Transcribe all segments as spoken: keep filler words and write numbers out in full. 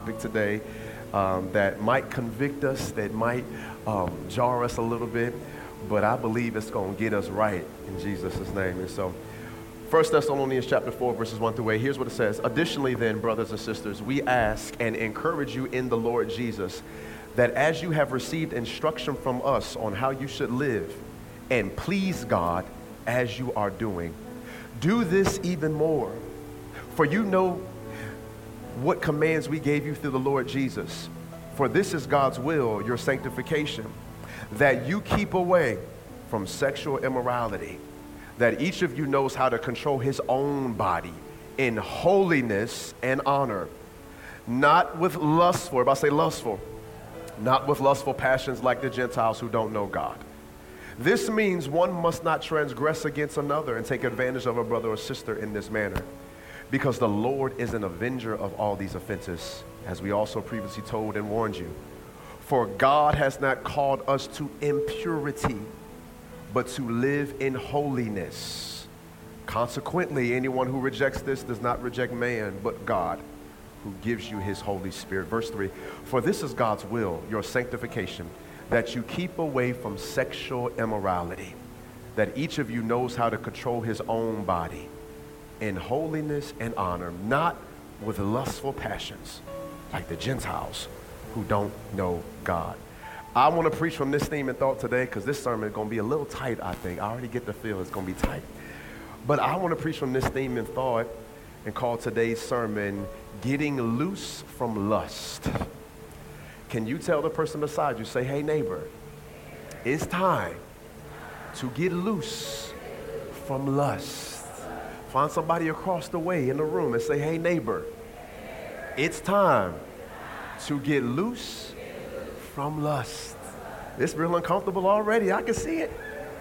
topic today um, that might convict us, that might um, jar us a little bit, but I believe it's going to get us right in Jesus' name. And so, First Thessalonians chapter four, verses one through eight, here's what it says. Additionally then, brothers and sisters, we ask and encourage you in the Lord Jesus, that as you have received instruction from us on how you should live and please God as you are doing, do this even more. For you know what commands we gave you through the Lord Jesus. For this is God's will, your sanctification, that you keep away from sexual immorality, that each of you knows how to control his own body in holiness and honor, not with lustful, if I say lustful, not with lustful passions like the Gentiles who don't know God. This means one must not transgress against another and take advantage of a brother or sister in this manner, because the Lord is an avenger of all these offenses, as we also previously told and warned you. For God has not called us to impurity, but to live in holiness. Consequently, anyone who rejects this does not reject man, but God, who gives you his Holy Spirit. Verse three, for this is God's will, your sanctification, that you keep away from sexual immorality, that each of you knows how to control his own body in holiness and honor, not with lustful passions like the Gentiles who don't know God. I want to preach from this theme and thought today because this sermon is going to be a little tight, I think. I already get the feel it's going to be tight. But I want to preach from this theme and thought and call today's sermon, Getting Loose from Lust. Can you tell the person beside you, say, hey neighbor, it's time to get loose from lust. Find somebody across the way in the room and say, hey neighbor, it's time to get loose from lust. It's real uncomfortable already. I can see it.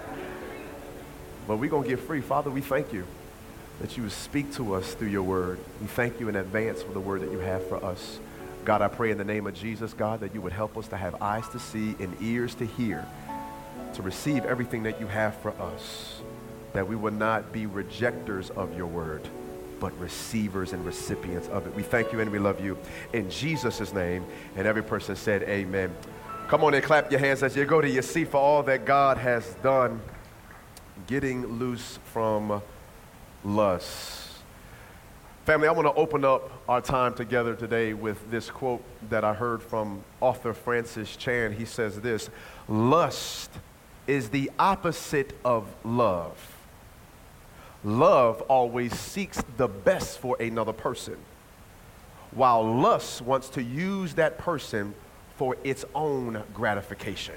But we're going to get free. Father, we thank you that you would speak to us through your word. We thank you in advance for the word that you have for us. God, I pray in the name of Jesus, God, that you would help us to have eyes to see and ears to hear, to receive everything that you have for us, that we would not be rejectors of your word, but receivers and recipients of it. We thank you and we love you in Jesus' name. And every person said amen. Come on and clap your hands as you go to your seat for all that God has done. Getting loose from lust. Family, I want to open up our time together today with this quote that I heard from author Francis Chan. He says this, lust is the opposite of love. Love always seeks the best for another person, while lust wants to use that person for its own gratification.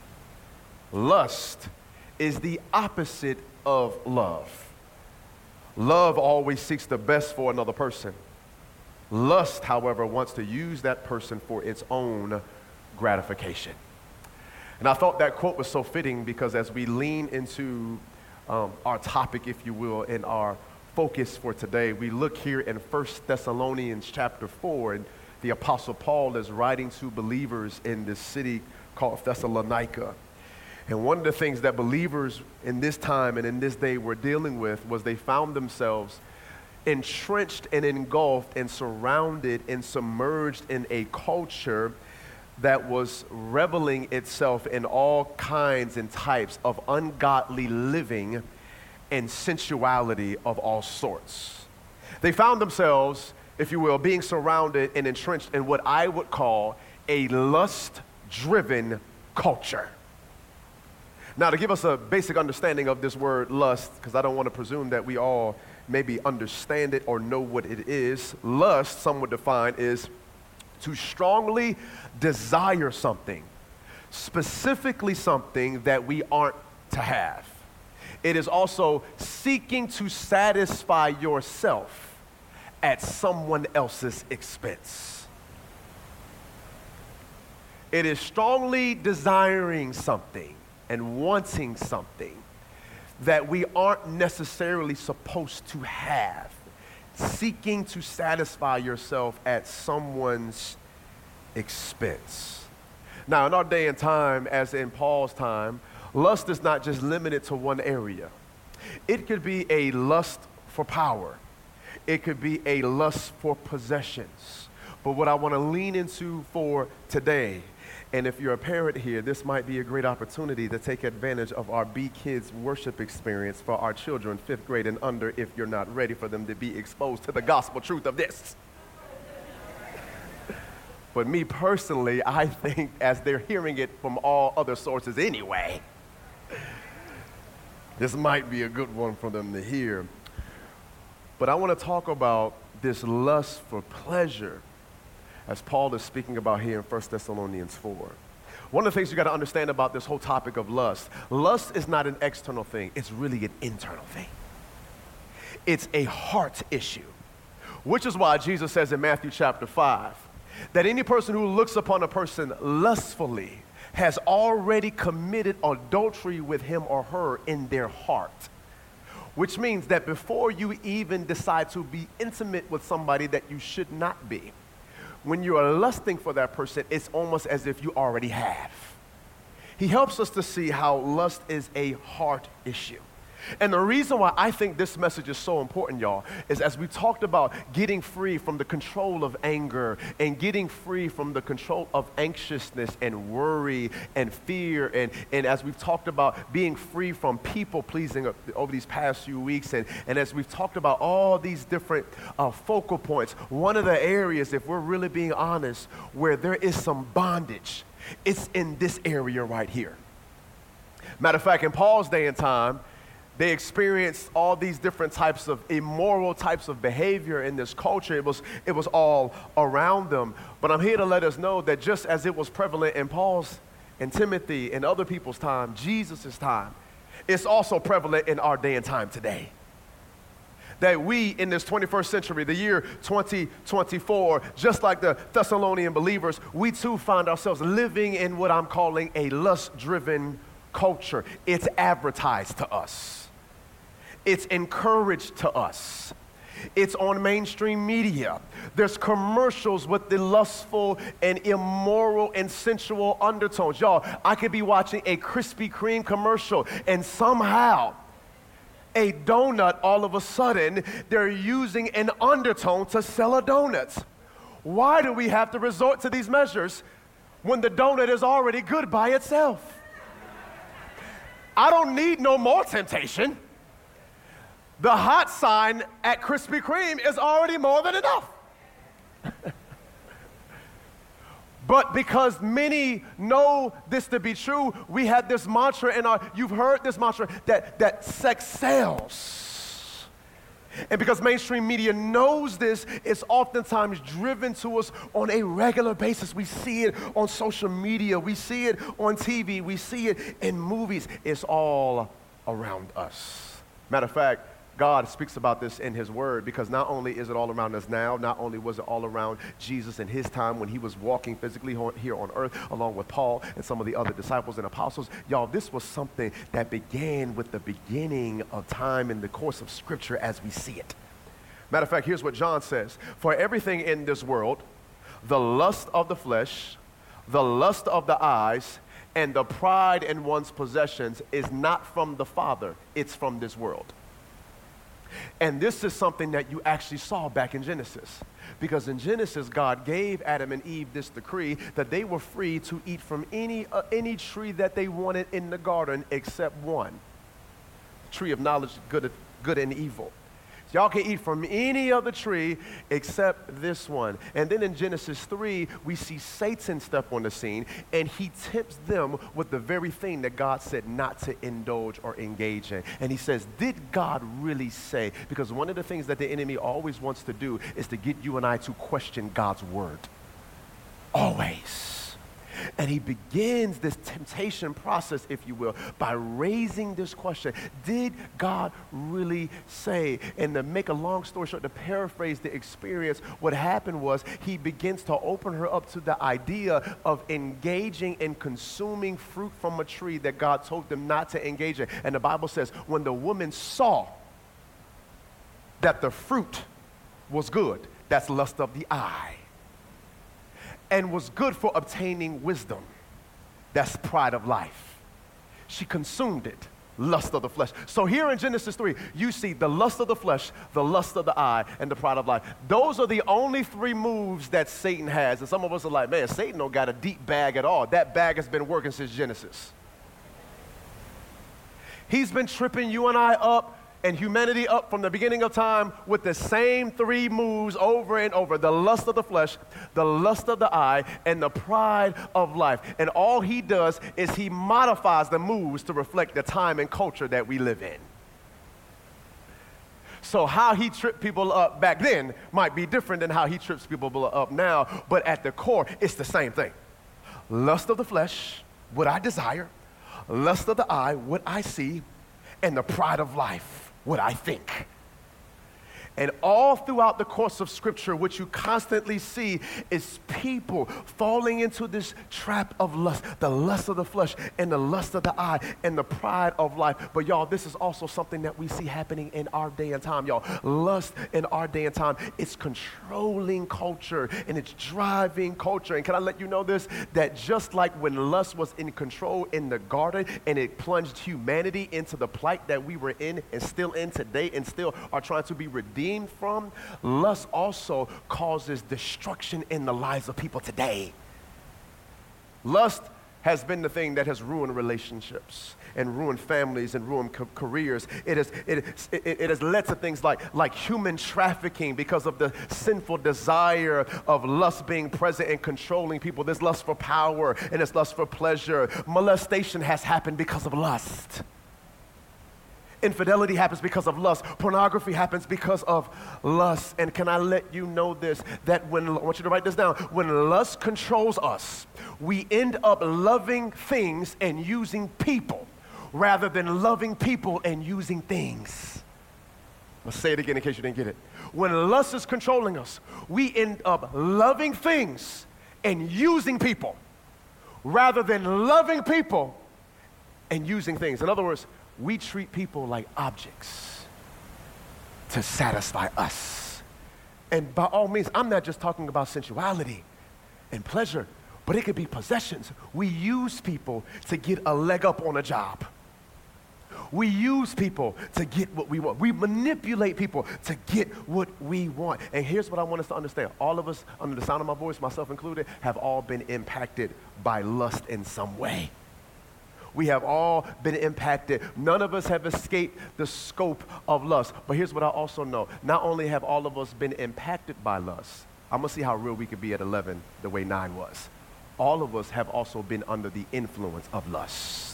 Lust is the opposite of love. Love always seeks the best for another person. Lust, however, wants to use that person for its own gratification. And I thought that quote was so fitting because as we lean into Um, our topic, if you will, and our focus for today, we look here in First Thessalonians chapter four, and the Apostle Paul is writing to believers in this city called Thessalonica. And one of the things that believers in this time and in this day were dealing with was they found themselves entrenched and engulfed and surrounded and submerged in a culture that was reveling itself in all kinds and types of ungodly living and sensuality of all sorts. They found themselves, if you will, being surrounded and entrenched in what I would call a lust-driven culture. Now, to give us a basic understanding of this word lust, because I don't want to presume that we all maybe understand it or know what it is, lust, some would define, is to strongly desire something, specifically something that we aren't to have. It is also seeking to satisfy yourself at someone else's expense. It is strongly desiring something and wanting something that we aren't necessarily supposed to have. Seeking to satisfy yourself at someone's expense. Now, in our day and time, as in Paul's time, lust is not just limited to one area. It could be a lust for power. It could be a lust for possessions. But what I want to lean into for today, and if you're a parent here, this might be a great opportunity to take advantage of our Be Kids worship experience for our children, fifth grade and under, if you're not ready for them to be exposed to the gospel truth of this. But me personally, I think as they're hearing it from all other sources anyway, this might be a good one for them to hear. But I want to talk about this lust for pleasure, as Paul is speaking about here in First Thessalonians four. One of the things you got to understand about this whole topic of lust, lust is not an external thing, it's really an internal thing. It's a heart issue, which is why Jesus says in Matthew chapter five, that any person who looks upon a person lustfully has already committed adultery with him or her in their heart. Which means that before you even decide to be intimate with somebody that you should not be, when you are lusting for that person, it's almost as if you already have. He helps us to see how lust is a heart issue. And the reason why I think this message is so important, y'all, is as we talked about getting free from the control of anger and getting free from the control of anxiousness and worry and fear, and, and as we've talked about being free from people pleasing over these past few weeks, and, and as we've talked about all these different uh, focal points, one of the areas, if we're really being honest, where there is some bondage, it's in this area right here. Matter of fact, in Paul's day and time, they experienced all these different types of immoral types of behavior in this culture. It was, it was all around them. But I'm here to let us know that just as it was prevalent in Paul's and Timothy and other people's time, Jesus' time, it's also prevalent in our day and time today. That we in this twenty-first century, the year twenty twenty-four, just like the Thessalonian believers, we too find ourselves living in what I'm calling a lust-driven culture. It's advertised to us. It's encouraged to us. It's on mainstream media. There's commercials with the lustful and immoral and sensual undertones. Y'all, I could be watching a Krispy Kreme commercial and somehow a donut, all of a sudden, they're using an undertone to sell a donut. Why do we have to resort to these measures when the donut is already good by itself? I don't need no more temptation. The hot sign at Krispy Kreme is already more than enough. But because many know this to be true, we have this mantra in our, you've heard this mantra, that, that sex sells. And because mainstream media knows this, it's oftentimes driven to us on a regular basis. We see it on social media, we see it on T V, we see it in movies. It's all around us. Matter of fact, God speaks about this in his word, because not only is it all around us now, not only was it all around Jesus in his time when he was walking physically here on earth along with Paul and some of the other disciples and apostles. Y'all, this was something that began with the beginning of time in the course of Scripture as we see it. Matter of fact, here's what John says. For everything in this world, the lust of the flesh, the lust of the eyes, and the pride in one's possessions is not from the Father, it's from this world. And this is something that you actually saw back in Genesis. Because in Genesis, God gave Adam and Eve this decree that they were free to eat from any, uh, any tree that they wanted in the garden except one. Tree of knowledge, good, good and evil. Y'all can eat from any other tree except this one. And then in Genesis three, we see Satan step on the scene, and he tempts them with the very thing that God said not to indulge or engage in. And he says, did God really say? Because one of the things that the enemy always wants to do is to get you and I to question God's word. Always. And he begins this temptation process, if you will, by raising this question. Did God really say? And to make a long story short, to paraphrase the experience, what happened was he begins to open her up to the idea of engaging in consuming fruit from a tree that God told them not to engage in. And the Bible says, when the woman saw that the fruit was good, that's lust of the eye, and was good for obtaining wisdom, that's pride of life, she consumed it lust of the flesh. So here in Genesis three, you see the lust of the flesh, the lust of the eye, and the pride of life. Those are the only three moves that Satan has. And some of us are like, man, Satan don't got a deep bag at all. That bag has been working since Genesis. He's been tripping you and I up and humanity up from the beginning of time with the same three moves over and over: the lust of the flesh, the lust of the eye, and the pride of life. And all he does is he modifies the moves to reflect the time and culture that we live in. So how he tripped people up back then might be different than how he trips people up now, but at the core, it's the same thing. Lust of the flesh, what I desire; lust of the eye, what I see; and the pride of life, what I think. And all throughout the course of Scripture, what you constantly see is people falling into this trap of lust, the lust of the flesh and the lust of the eye and the pride of life. But y'all, this is also something that we see happening in our day and time, y'all. Lust in our day and time, it's controlling culture and it's driving culture. And can I let you know this? That just like when lust was in control in the garden and it plunged humanity into the plight that we were in and still in today and still are trying to be redeemed from, lust also causes destruction in the lives of people today. Lust has been the thing that has ruined relationships and ruined families and ruined co- careers. It has, it, it, it has led to things like, like human trafficking because of the sinful desire of lust being present and controlling people. There's lust for power and there's lust for pleasure. Molestation has happened because of lust. Infidelity happens because of lust. Pornography happens because of lust. And can I let you know this, that when, I want you to write this down, when lust controls us, we end up loving things and using people rather than loving people and using things. Let's say it again in case you didn't get it. When lust is controlling us, we end up loving things and using people rather than loving people and using things. In other words, we treat people like objects to satisfy us. And by all means, I'm not just talking about sensuality and pleasure, but it could be possessions. We use people to get a leg up on a job. We use people to get what we want. We manipulate people to get what we want. And here's what I want us to understand. All of us, under the sound of my voice, myself included, have all been impacted by lust in some way. We have all been impacted. None of us have escaped the scope of lust. But here's what I also know. Not only have all of us been impacted by lust, I'm going to see how real we could be at eleven the way nine was. All of us have also been under the influence of lust.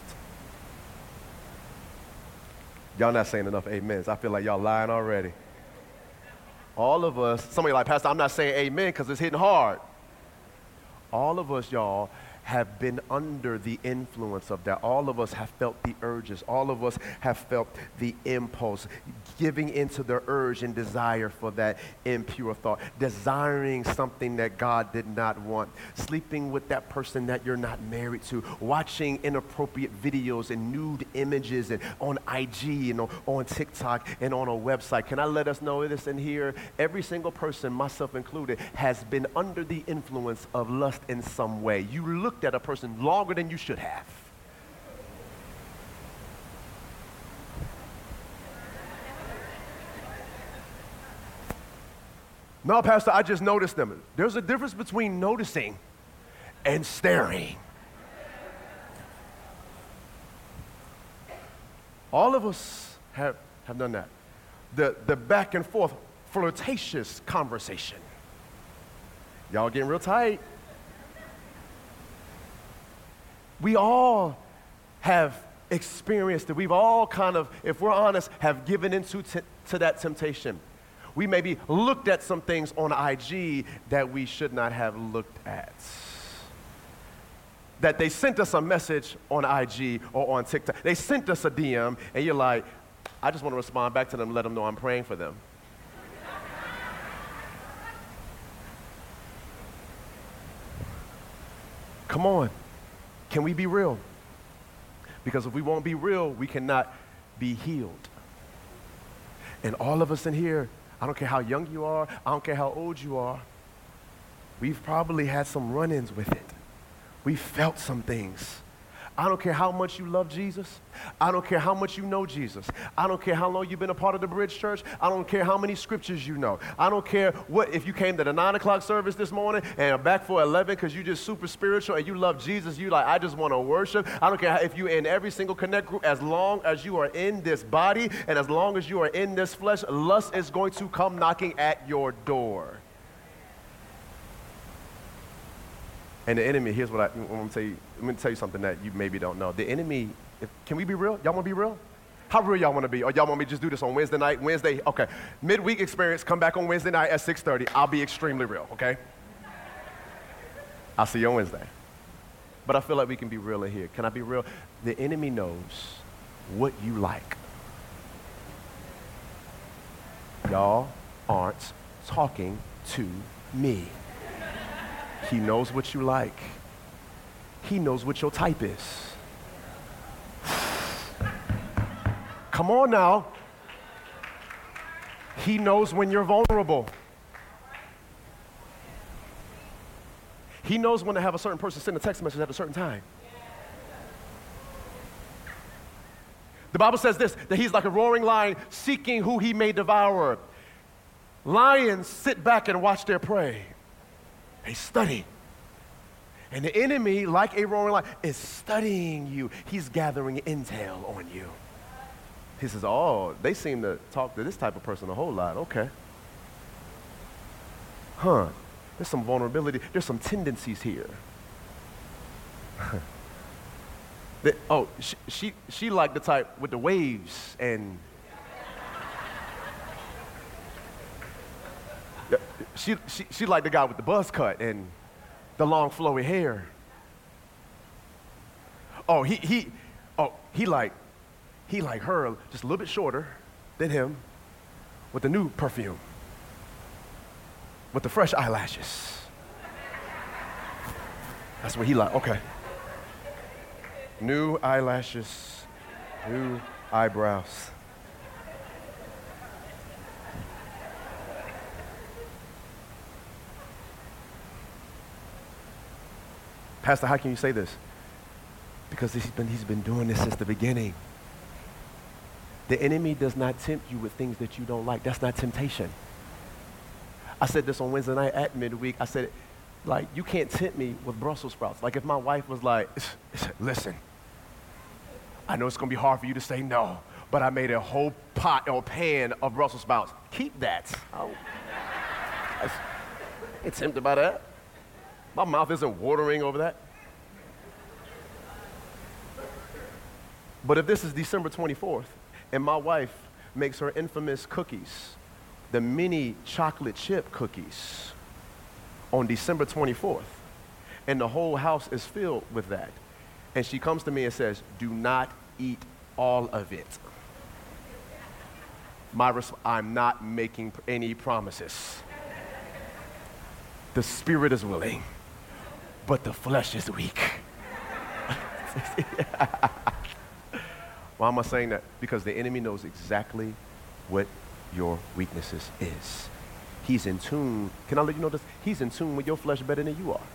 Y'all not saying enough amens. I feel like y'all lying already. All of us, some of you are like, Pastor, I'm not saying amen because it's hitting hard. All of us, y'all, have been under the influence of that. All of us have felt the urges. All of us have felt the impulse, giving into the urge and desire for that impure thought, desiring something that God did not want, sleeping with that person that you're not married to, watching inappropriate videos and nude images and on I G and on, on TikTok and on a website. Can I let us know this in here? Every single person, myself included, has been under the influence of lust in some way. You look at a person longer than you should have. No, Pastor, I just noticed them. There's a difference between noticing and staring. All of us have, have done that. The, the back and forth flirtatious conversation. Y'all getting real tight. We all have experienced it. We've all kind of, if we're honest, have given into t- to that temptation. We maybe looked at some things on I G that we should not have looked at. That they sent us a message on I G or on TikTok. They sent us a D M, and you're like, I just want to respond back to them and let them know I'm praying for them. Come on. Can we be real? Because if we won't be real, we cannot be healed. And all of us in here, I don't care how young you are, I don't care how old you are, we've probably had some run-ins with it. We felt some things. I don't care how much you love Jesus. I don't care how much you know Jesus. I don't care how long you've been a part of the Bridge Church. I don't care how many scriptures you know. I don't care what if you came to the nine o'clock service this morning and are back for eleven because you're just super spiritual and you love Jesus. You like, I just want to worship. I don't care how, if you're in every single Connect group. As long as you are in this body and as long as you are in this flesh, lust is going to come knocking at your door. And the enemy, here's what I, I'm going to tell you. I'm going to tell you something that you maybe don't know. The enemy, if, can we be real? Y'all want to be real? How real y'all want to be? Or y'all want me to just do this on Wednesday night? Wednesday, okay. Midweek experience, come back on Wednesday night at six thirty. I'll be extremely real, okay? I'll see you on Wednesday. But I feel like we can be real in here. Can I be real? The enemy knows what you like. Y'all aren't talking to me. He knows what you like. He knows what your type is. Come on now. He knows when you're vulnerable. He knows when to have a certain person send a text message at a certain time. The Bible says this, that he's like a roaring lion seeking who he may devour. Lions sit back and watch their prey. They study. And the enemy, like a roaring lion, is studying you. He's gathering intel on you. He says, oh, they seem to talk to this type of person a whole lot. Okay. Huh. There's some vulnerability. There's some tendencies here. that, oh, she, she, she like the type with the waves and She, she, she like the guy with the buzz cut and the long flowy hair. Oh, he, he, oh, he like, he like her just a little bit shorter than him with the new perfume, with the fresh eyelashes. That's what he like, okay. New eyelashes, new eyebrows. Pastor, how can you say this? Because he's been, he's been doing this since the beginning. The enemy does not tempt you with things that you don't like. That's not temptation. I said this on Wednesday night at midweek. I said, like, you can't tempt me with Brussels sprouts. Like, if my wife was like, listen, I know it's going to be hard for you to say no, but I made a whole pot or pan of Brussels sprouts. Keep that. I ain't tempted by that. My mouth isn't watering over that. But if this is December twenty-fourth and my wife makes her infamous cookies, the mini chocolate chip cookies on December twenty-fourth, and the whole house is filled with that, and she comes to me and says, do not eat all of it. My resp- I'm not making any promises. The spirit is willing, but the flesh is weak. Why am I saying that? Because the enemy knows exactly what your weaknesses is. He's in tune. Can I let you know this? He's in tune with your flesh better than you are.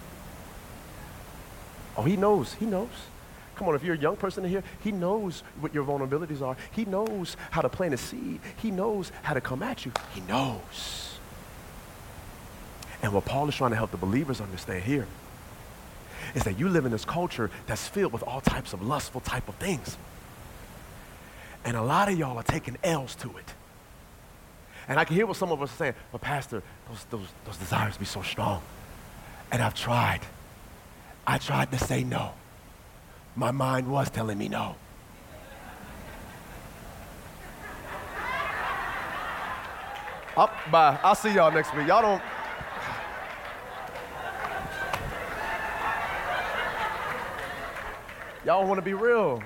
Oh, he knows. He knows. Come on, if you're a young person in here, he knows what your vulnerabilities are. He knows how to plant a seed. He knows how to come at you. He knows. And what Paul is trying to help the believers understand here is that you live in this culture that's filled with all types of lustful type of things. And a lot of y'all are taking L's to it. And I can hear what some of us are saying, but Pastor, those, those, those desires be so strong. And I've tried. I tried to say no. My mind was telling me no. Up, bye. I'll see y'all next week. Y'all don't. Y'all want to be real.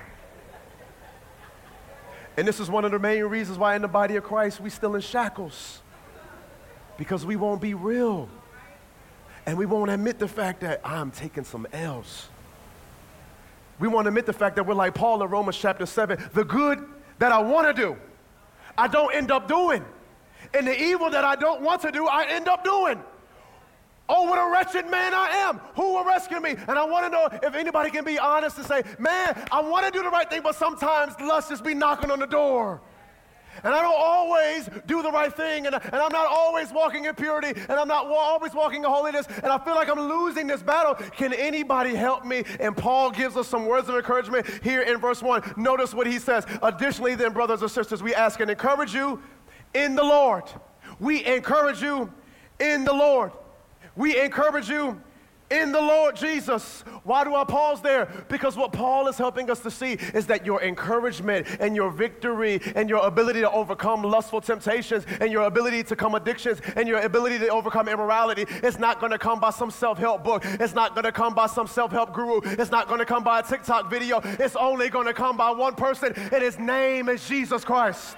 And this is one of the main reasons why in the body of Christ we still in shackles. Because we won't be real. And we won't admit the fact that I'm taking some L's. We won't admit the fact that we're like Paul in Romans chapter seven. The good that I want to do, I don't end up doing. And the evil that I don't want to do, I end up doing. Oh, what a wretched man I am. Who will rescue me? And I want to know if anybody can be honest and say, man, I want to do the right thing, but sometimes lust just be knocking on the door. And I don't always do the right thing, and, and I'm not always walking in purity, and I'm not wa- always walking in holiness, and I feel like I'm losing this battle. Can anybody help me? And Paul gives us some words of encouragement here in verse one. Notice what he says. Additionally, then, brothers and sisters, we ask and encourage you in the Lord. We encourage you in the Lord. We encourage you in the Lord Jesus. Why do I pause there? Because what Paul is helping us to see is that your encouragement and your victory and your ability to overcome lustful temptations and your ability to come addictions and your ability to overcome immorality is not going to come by some self-help book. It's not going to come by some self-help guru. It's not going to come by a TikTok video. It's only going to come by one person, and his name is Jesus Christ.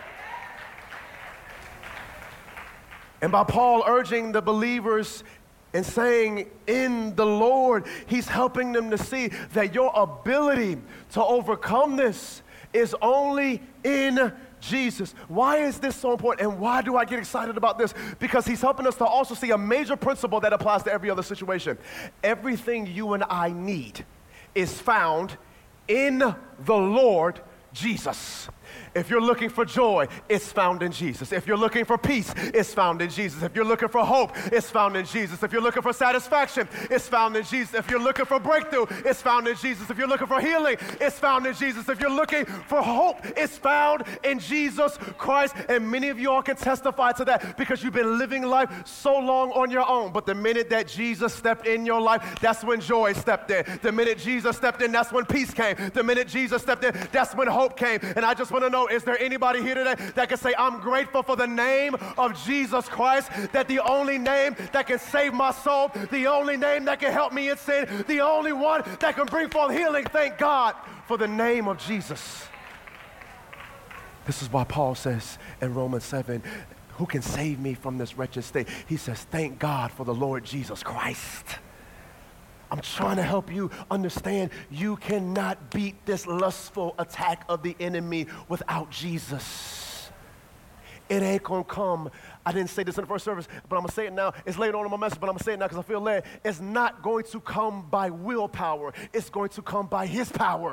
And by Paul urging the believers and saying, in the Lord, he's helping them to see that your ability to overcome this is only in Jesus. Why is this so important, and why do I get excited about this? Because he's helping us to also see a major principle that applies to every other situation. Everything you and I need is found in the Lord Jesus. If you're looking for joy, it's found in Jesus. If you're looking for peace, it's found in Jesus. If you're looking for hope, it's found in Jesus. If you're looking for satisfaction, it's found in Jesus. If you're looking for breakthrough, it's found in Jesus. If you're looking for healing, it's found in Jesus. If you're looking for hope, it's found in Jesus Christ. And many of you all can testify to that because you've been living life so long on your own. But the minute that Jesus stepped in your life, that's when joy stepped in. The minute Jesus stepped in, that's when peace came. The minute Jesus stepped in, that's when hope came. And I just want to know, is there anybody here today that can say, I'm grateful for the name of Jesus Christ, that the only name that can save my soul, the only name that can help me in sin, the only one that can bring forth healing. Thank God for the name of Jesus. This is why Paul says in Romans seven, who can save me from this wretched state? He says, thank God for the Lord Jesus Christ. I'm trying to help you understand you cannot beat this lustful attack of the enemy without Jesus. It ain't gonna come. I didn't say this in the first service, but I'm gonna say it now. It's later on in my message, but I'm gonna say it now because I feel led. It's not going to come by willpower. It's going to come by his power.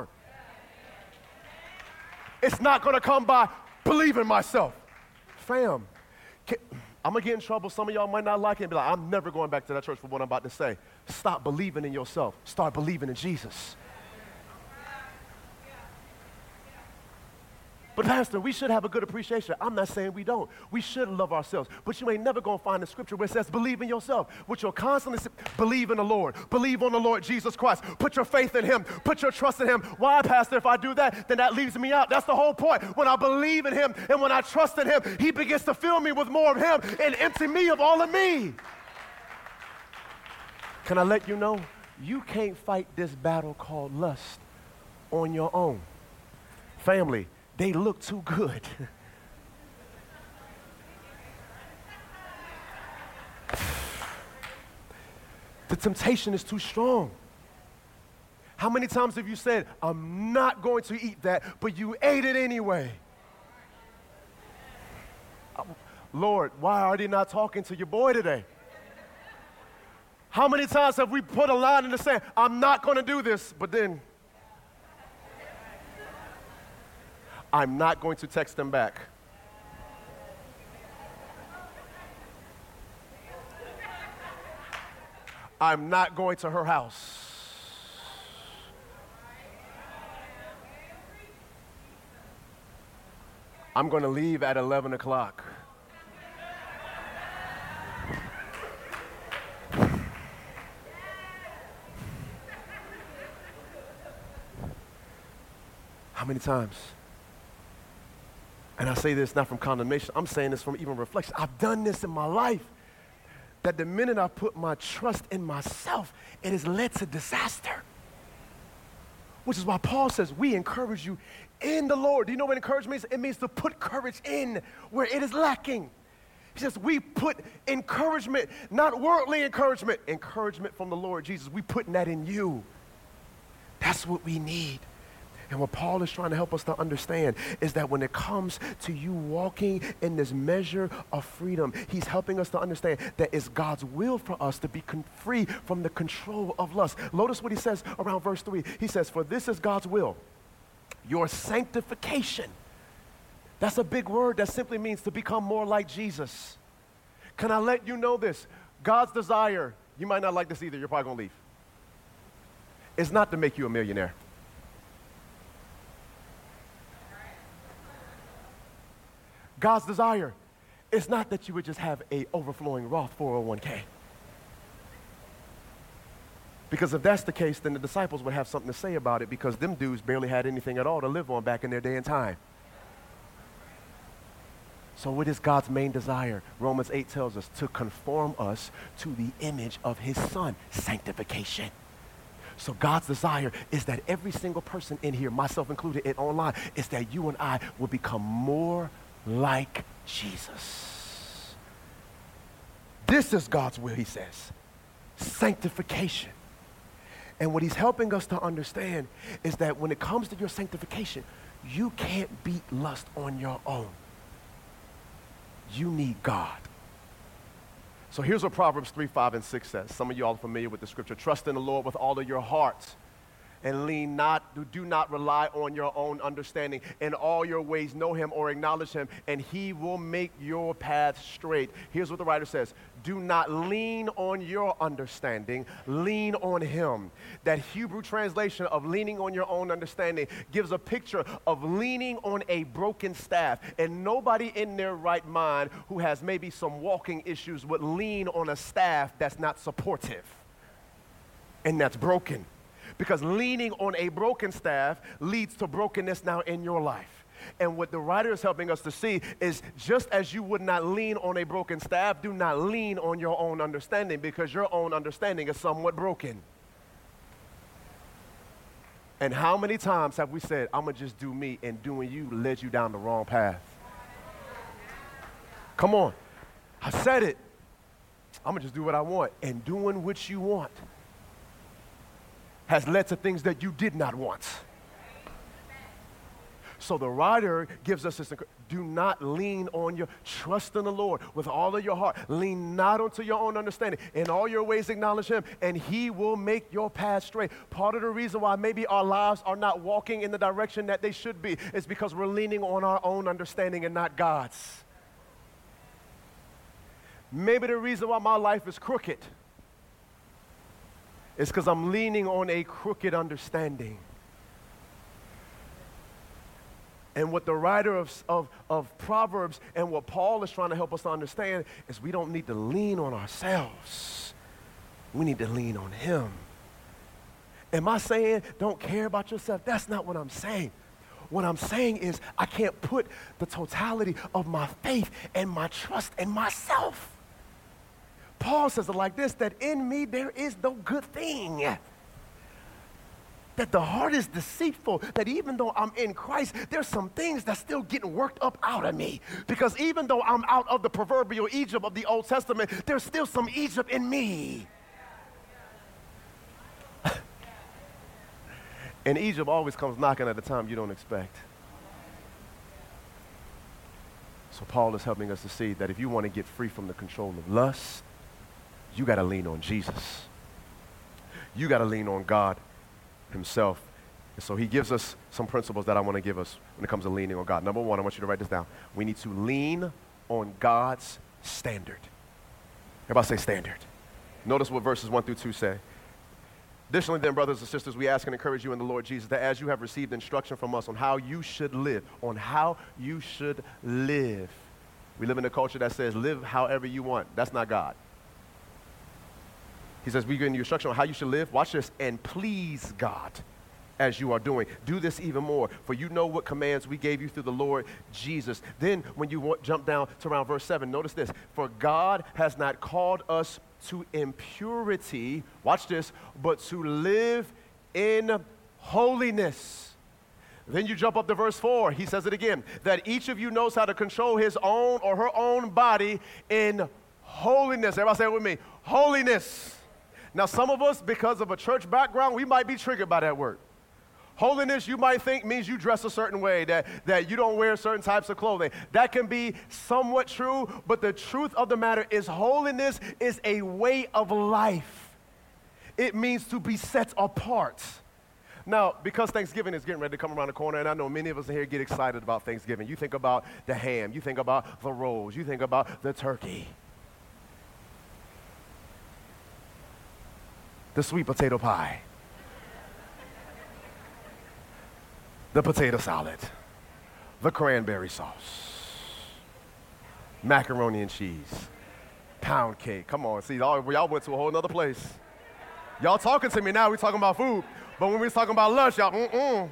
It's not gonna come by believing myself. Fam, can, I'm gonna get in trouble. Some of y'all might not like it and be like, I'm never going back to that church for what I'm about to say. Stop believing in yourself. Start believing in Jesus. But Pastor, we should have a good appreciation. I'm not saying we don't. We should love ourselves. But you ain't never going to find a scripture where it says believe in yourself. Which you'll constantly say, believe in the Lord. Believe on the Lord Jesus Christ. Put your faith in him. Put your trust in him. Why, Pastor? If I do that, then that leaves me out. That's the whole point. When I believe in him and when I trust in him, he begins to fill me with more of him and empty me of all of me. Can I let you know? You can't fight this battle called lust on your own. Family, they look too good. The temptation is too strong. How many times have you said, I'm not going to eat that, but you ate it anyway? Lord, why are they not talking to your boy today? How many times have we put a line in the sand, I'm not going to do this, but then I'm not going to text them back. I'm not going to her house. I'm going to leave at eleven o'clock. How many times? And I say this not from condemnation, I'm saying this from even reflection. I've done this in my life, that the minute I put my trust in myself, it has led to disaster. Which is why Paul says, we encourage you in the Lord. Do you know what encouragement means? It means to put courage in where it is lacking. He says, we put encouragement, not worldly encouragement, encouragement from the Lord Jesus. We putting that in you. That's what we need. And what Paul is trying to help us to understand is that when it comes to you walking in this measure of freedom, he's helping us to understand that it's God's will for us to be con- free from the control of lust. Notice what he says around verse three. He says, for this is God's will, your sanctification. That's a big word that simply means to become more like Jesus. Can I let you know this? God's desire, you might not like this either, you're probably going to leave, is not to make you a millionaire. God's desire is not that you would just have a overflowing Roth four oh one k. Because if that's the case, then the disciples would have something to say about it, because them dudes barely had anything at all to live on back in their day and time. So what is God's main desire? Romans eight tells us to conform us to the image of his son, sanctification. So God's desire is that every single person in here, myself included and online, is that you and I will become more like Jesus. This is God's will, he says. Sanctification. And what he's helping us to understand is that when it comes to your sanctification, you can't beat lust on your own. You need God. So here's what Proverbs three, five, and six says. Some of you all are familiar with the scripture. Trust in the Lord with all of your heart, and lean not, do not rely on your own understanding. In all your ways know him or acknowledge him, and he will make your path straight. Here's what the writer says. Do not lean on your understanding, lean on him. That Hebrew translation of leaning on your own understanding gives a picture of leaning on a broken staff. And nobody in their right mind who has maybe some walking issues would lean on a staff that's not supportive and that's broken. Because leaning on a broken staff leads to brokenness now in your life. And what the writer is helping us to see is, just as you would not lean on a broken staff, do not lean on your own understanding, because your own understanding is somewhat broken. And how many times have we said, I'm going to just do me, and doing you led you down the wrong path? Come on. I said it. I'm going to just do what I want, and doing what you want has led to things that you did not want. So the writer gives us this, do not lean on your, trust in the Lord with all of your heart. Lean not onto your own understanding. In all your ways acknowledge him, and he will make your path straight. Part of the reason why maybe our lives are not walking in the direction that they should be is because we're leaning on our own understanding and not God's. Maybe the reason why my life is crooked it's because I'm leaning on a crooked understanding. And what the writer of, of, of Proverbs and what Paul is trying to help us to understand is we don't need to lean on ourselves. We need to lean on him. Am I saying don't care about yourself? That's not what I'm saying. What I'm saying is I can't put the totality of my faith and my trust in myself. Paul says it like this, that in me there is no good thing. That the heart is deceitful, that even though I'm in Christ, there's some things that's still getting worked up out of me. Because even though I'm out of the proverbial Egypt of the Old Testament, there's still some Egypt in me. And Egypt always comes knocking at a time you don't expect. So Paul is helping us to see that if you want to get free from the control of lust, you got to lean on Jesus. You got to lean on God himself. And so he gives us some principles that I want to give us when it comes to leaning on God. Number one, I want you to write this down. We need to lean on God's standard. Everybody say standard. Notice what verses one through two say. Additionally then, brothers and sisters, we ask and encourage you in the Lord Jesus that as you have received instruction from us on how you should live, on how you should live. We live in a culture that says live however you want. That's not God. He says, we give you instruction on how you should live. Watch this. And please God as you are doing. Do this even more, for you know what commands we gave you through the Lord Jesus. Then when you want, jump down to around verse seven, notice this. For God has not called us to impurity, watch this, but to live in holiness. Then you jump up to verse four. He says it again, that each of you knows how to control his own or her own body in holiness. Everybody say it with me. Holiness. Now, some of us, because of a church background, we might be triggered by that word. Holiness, you might think, means you dress a certain way, that, that you don't wear certain types of clothing. That can be somewhat true, but the truth of the matter is holiness is a way of life. It means to be set apart. Now, because Thanksgiving is getting ready to come around the corner, and I know many of us in here get excited about Thanksgiving. You think about the ham, you think about the rolls, you think about the turkey, the sweet potato pie, the potato salad, the cranberry sauce, macaroni and cheese, pound cake. Come on, see, y'all, y'all went to a whole nother place. Y'all talking to me now, we talking about food, but when we was talking about lunch, y'all, mm-mm.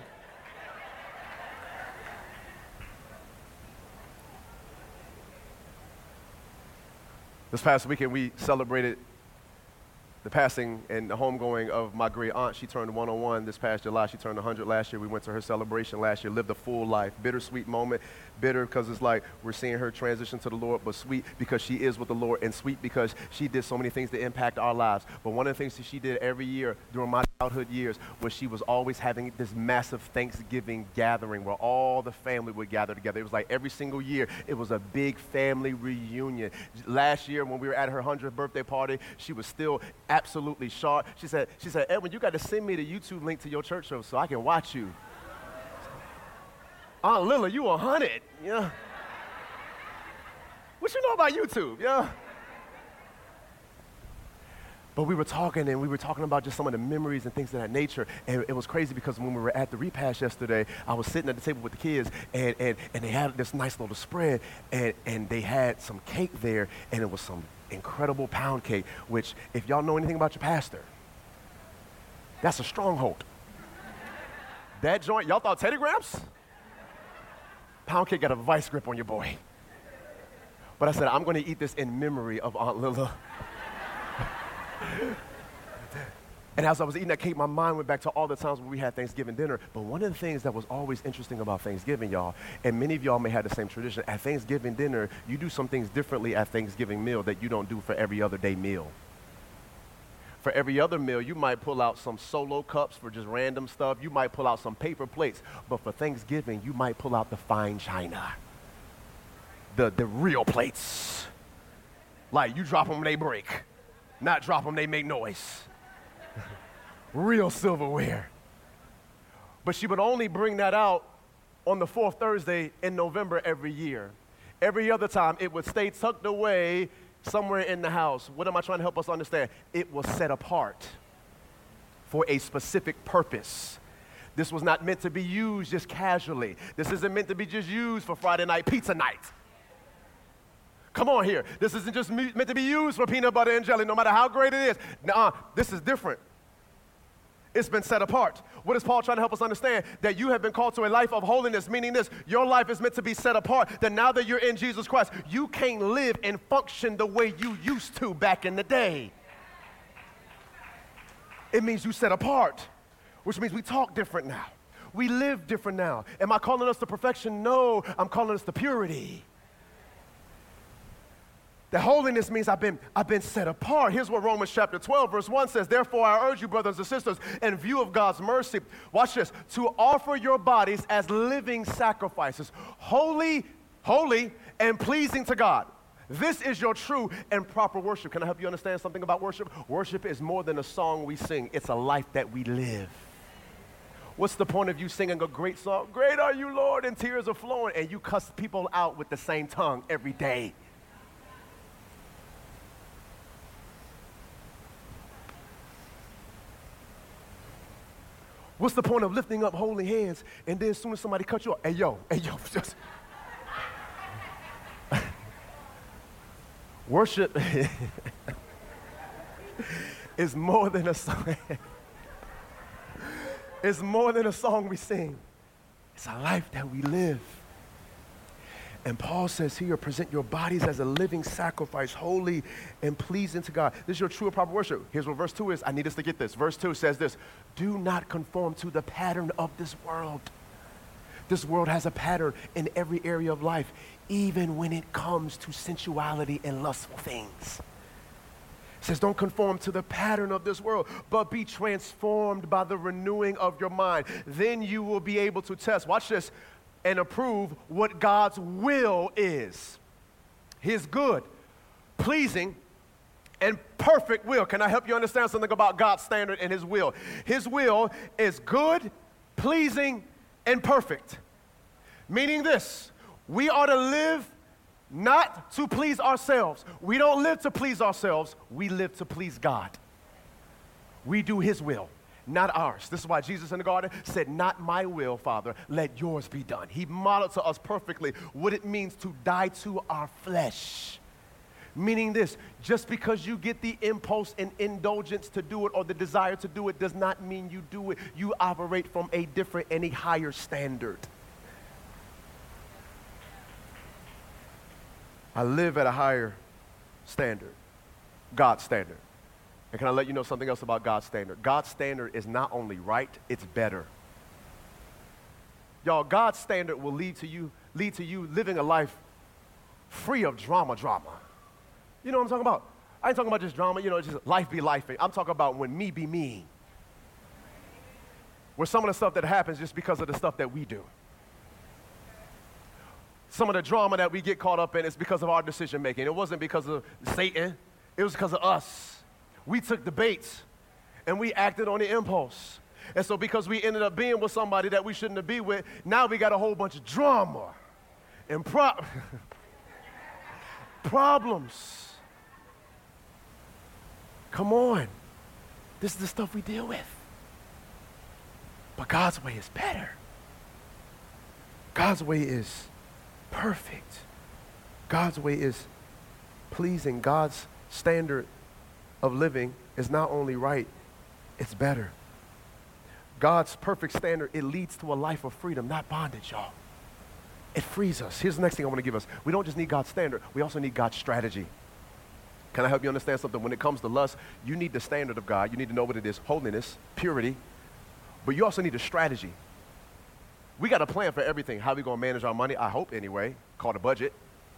This past weekend, we celebrated the passing and the homegoing of my great aunt. She turned one oh one this past July. She turned one hundred last year. We went to her celebration last year, lived a full life. Bittersweet moment. Bitter because it's like we're seeing her transition to the Lord, but sweet because she is with the Lord, and sweet because she did so many things to impact our lives. But one of the things that she did every year during my childhood years was she was always having this massive Thanksgiving gathering where all the family would gather together. It was like every single year, it was a big family reunion. Last year when we were at her hundredth birthday party, she was still absolutely sharp. She said, she said, Edwin, you got to send me the YouTube link to your church show so I can watch you. Aunt Lila, you a hundred, yeah. What you know about YouTube, yeah? But we were talking, and we were talking about just some of the memories and things of that nature, and it was crazy because when we were at the repast yesterday, I was sitting at the table with the kids, and, and, and they had this nice little spread, and, and they had some cake there, and it was some incredible pound cake, which, if y'all know anything about your pastor, that's a stronghold. That joint, y'all thought Teddy Grams? Pound cake got a vice grip on your boy. But I said, I'm going to eat this in memory of Aunt Lila. And as I was eating that cake, my mind went back to all the times when we had Thanksgiving dinner. But one of the things that was always interesting about Thanksgiving, y'all, and many of y'all may have the same tradition, at Thanksgiving dinner, you do some things differently at Thanksgiving meal that you don't do for every other day meal. For every other meal, you might pull out some solo cups for just random stuff. You might pull out some paper plates. But for Thanksgiving, you might pull out the fine china, the, the real plates. Like, you drop them, they break. Not drop them, they make noise. Real silverware. But she would only bring that out on the fourth Thursday in November every year. Every other time, it would stay tucked away somewhere in the house. What am I trying to help us understand? It was set apart for a specific purpose. This was not meant to be used just casually. This isn't meant to be just used for Friday night pizza night. Come on here. This isn't just me- meant to be used for peanut butter and jelly, no matter how great it is. Nuh-uh, this is different. It's been set apart. What is Paul trying to help us understand? That you have been called to a life of holiness, meaning this, your life is meant to be set apart, that now that you're in Jesus Christ, you can't live and function the way you used to back in the day. It means you set apart, which means we talk different now. We live different now. Am I calling us to perfection? No, I'm calling us to purity. That holiness means I've been, I've been set apart. Here's what Romans chapter twelve, verse one says. Therefore, I urge you, brothers and sisters, in view of God's mercy, watch this, to offer your bodies as living sacrifices, holy, holy, and pleasing to God. This is your true and proper worship. Can I help you understand something about worship? Worship is more than a song we sing. It's a life that we live. What's the point of you singing a great song? Great are you, Lord, and tears are flowing, and you cuss people out with the same tongue every day? What's the point of lifting up holy hands and then as soon as somebody cuts you off, hey, yo, hey, yo, just. Worship is more than a song. It's more than a song we sing. It's a life that we live. And Paul says here, present your bodies as a living sacrifice, holy and pleasing to God. This is your true and proper worship. Here's what verse two is. I need us to get this. Verse two says this, do not conform to the pattern of this world. This world has a pattern in every area of life, even when it comes to sensuality and lustful things. says, don't conform to the pattern of this world, but be transformed by the renewing of your mind. Then you will be able to test, watch this, and approve what God's will is. His good, pleasing, and perfect will. Can I help you understand something about God's standard and his will? His will is good, pleasing, and perfect. Meaning this, we are to live not to please ourselves. We don't live to please ourselves. We live to please God. We do his will, not ours. This is why Jesus in the garden said, not my will, Father, let yours be done. He modeled to us perfectly what it means to die to our flesh. Meaning this, just because you get the impulse and indulgence to do it or the desire to do it does not mean you do it. You operate from a different and a higher standard. I live at a higher standard, God's standard. And can I let you know something else about God's standard? God's standard is not only right, it's better. Y'all, God's standard will lead to you, lead to you living a life free of drama, drama. You know what I'm talking about? I ain't talking about just drama, you know, just life be life. I'm talking about when me be me. Where some of the stuff that happens just because of the stuff that we do. Some of the drama that we get caught up in is because of our decision making. It wasn't because of Satan. It was because of us. We took the baits and we acted on the impulse. And so because we ended up being with somebody that we shouldn't have been with, now we got a whole bunch of drama and pro- problems. Come on. This is the stuff we deal with. But God's way is better. God's way is perfect. God's way is pleasing. God's standard of living is not only right, it's better. God's perfect standard, it leads to a life of freedom, not bondage, y'all. It frees us. Here's the next thing I want to give us. We don't just need God's standard, we also need God's strategy. Can I help you understand something? When it comes to lust, you need the standard of God. You need to know what it is, holiness, purity, but you also need a strategy. We got a plan for everything. How we going to manage our money? I hope anyway, called a budget.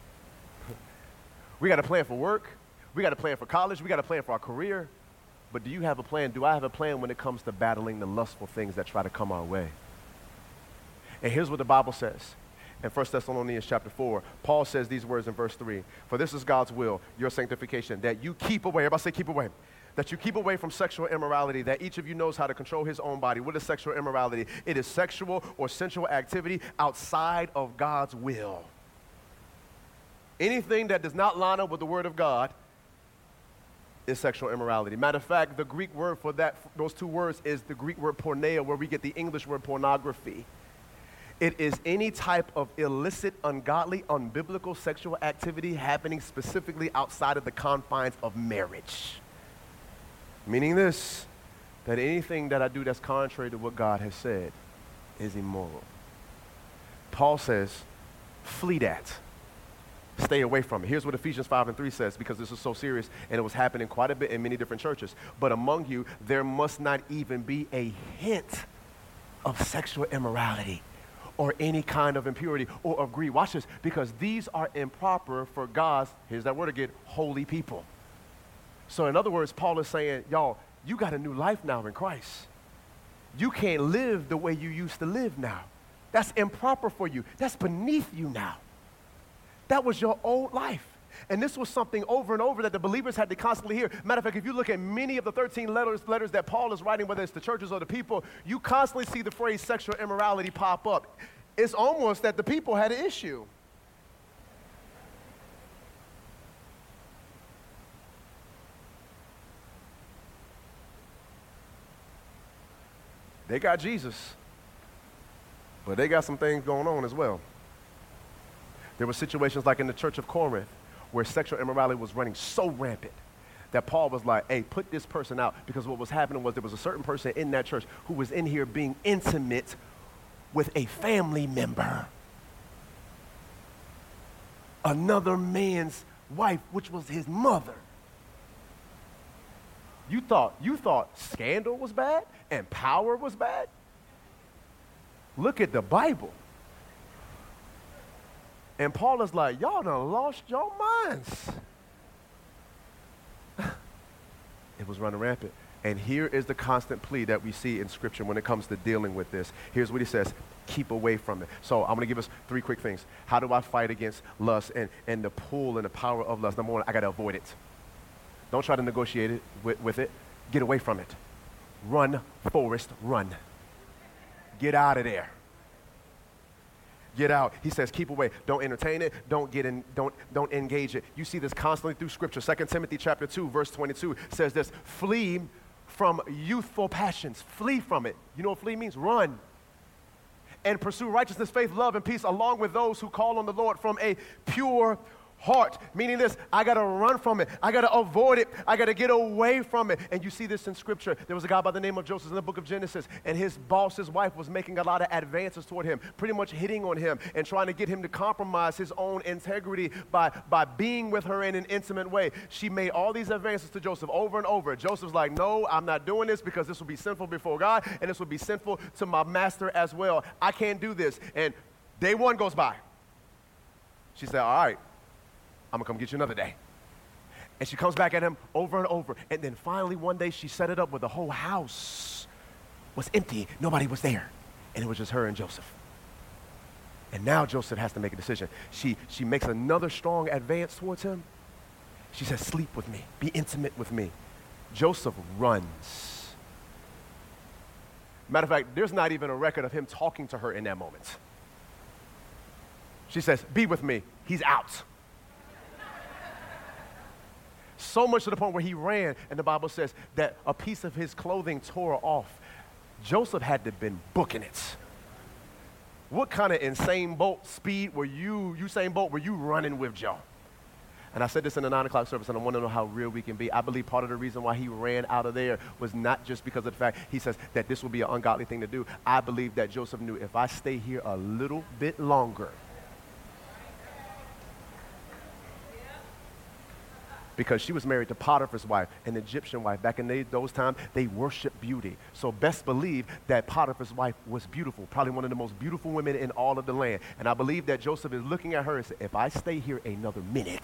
We got a plan for work. We got a plan for college. We got a plan for our career. But do you have a plan? Do I have a plan when it comes to battling the lustful things that try to come our way? And here's what the Bible says. In First Thessalonians chapter four, Paul says these words in verse three. For this is God's will, your sanctification, that you keep away. Everybody say keep away. That you keep away from sexual immorality, that each of you knows how to control his own body. What is sexual immorality? It is sexual or sensual activity outside of God's will. Anything that does not line up with the word of God is sexual immorality. Matter of fact, the Greek word for that, those two words is the Greek word porneia, where we get the English word pornography. It is any type of illicit, ungodly, unbiblical sexual activity happening specifically outside of the confines of marriage. Meaning this, that anything that I do that's contrary to what God has said is immoral. Paul says, flee that. Stay away from it. Here's what Ephesians five and three says, because this is so serious, and it was happening quite a bit in many different churches. But among you, there must not even be a hint of sexual immorality or any kind of impurity or of greed. Watch this, because these are improper for God's, here's that word again, holy people. So in other words, Paul is saying, y'all, you got a new life now in Christ. You can't live the way you used to live now. That's improper for you. That's beneath you now. That was your old life. And this was something over and over that the believers had to constantly hear. Matter of fact, if you look at many of the thirteen letters, letters that Paul is writing, whether it's the churches or the people, you constantly see the phrase sexual immorality pop up. It's almost that the people had an issue. They got Jesus, but they got some things going on as well. There were situations like in the church of Corinth where sexual immorality was running so rampant that Paul was like, hey, put this person out, because what was happening was there was a certain person in that church who was in here being intimate with a family member, another man's wife, which was his mother. You thought, you thought scandal was bad and power was bad? Look at the Bible. And Paul is like, y'all done lost your minds. was running rampant. And here is the constant plea that we see in Scripture when it comes to dealing with this. Here's what he says: keep away from it. So I'm going to give us three quick things. How do I fight against lust and, and the pull and the power of lust? Number one, I got to avoid it. Don't try to negotiate it with, with it. Get away from it. Run, Forrest, run. Get out of there. Get out. He says, keep away. Don't entertain it. Don't get in. Don't don't engage it. You see this constantly through Scripture. Second Timothy chapter two, verse twenty-two says this: flee from youthful passions. Flee from it. You know what flee means? Run. And pursue righteousness, faith, love, and peace, along with those who call on the Lord from a pure heart. Meaning this: I got to run from it. I got to avoid it. I got to get away from it. And you see this in Scripture. There was a guy by the name of Joseph in the book of Genesis, and his boss, his wife, was making a lot of advances toward him, pretty much hitting on him and trying to get him to compromise his own integrity by, by being with her in an intimate way. She made all these advances to Joseph over and over. Joseph's like, no, I'm not doing this because this will be sinful before God, and this will be sinful to my master as well. I can't do this. And day one goes by. She said, all right, I'm going to come get you another day. And she comes back at him over and over. And then finally one day she set it up where the whole house was empty. Nobody was there. And it was just her and Joseph. And now Joseph has to make a decision. She, she makes another strong advance towards him. She says, sleep with me. Be intimate with me. Joseph runs. Matter of fact, there's not even a record of him talking to her in that moment. She says, be with me. He's out. So much to the point where he ran, and the Bible says that a piece of his clothing tore off. Joseph had to have been booking it. What kind of insane boat speed were you, Usain Bolt, were you running with, Joe? And I said this in the nine o'clock service, and I want to know how real we can be. I believe part of the reason why he ran out of there was not just because of the fact he says that this will be an ungodly thing to do. I believe that Joseph knew, if I stay here a little bit longer, because she was married to Potiphar's wife, an Egyptian wife. Back in they, those times, they worshiped beauty. So best believe that Potiphar's wife was beautiful, probably one of the most beautiful women in all of the land. And I believe that Joseph is looking at her and saying, if I stay here another minute,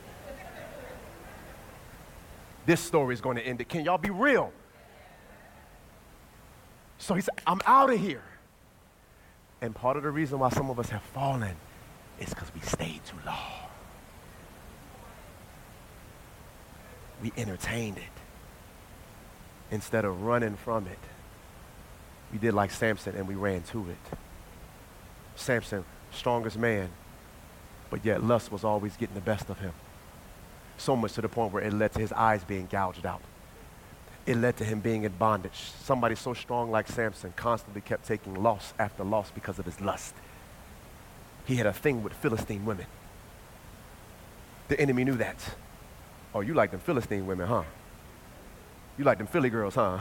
this story is going to end it. Can y'all be real? So he said, I'm out of here. And part of the reason why some of us have fallen is because we stayed too long. We entertained it instead of running from it. We did like Samson and we ran to it. Samson, strongest man, but yet lust was always getting the best of him. So much to the point where it led to his eyes being gouged out. It led to him being in bondage. Somebody so strong like Samson constantly kept taking loss after loss because of his lust. He had a thing with Philistine women. The enemy knew that. Oh, you like them Philistine women, huh? You like them Philly girls, huh?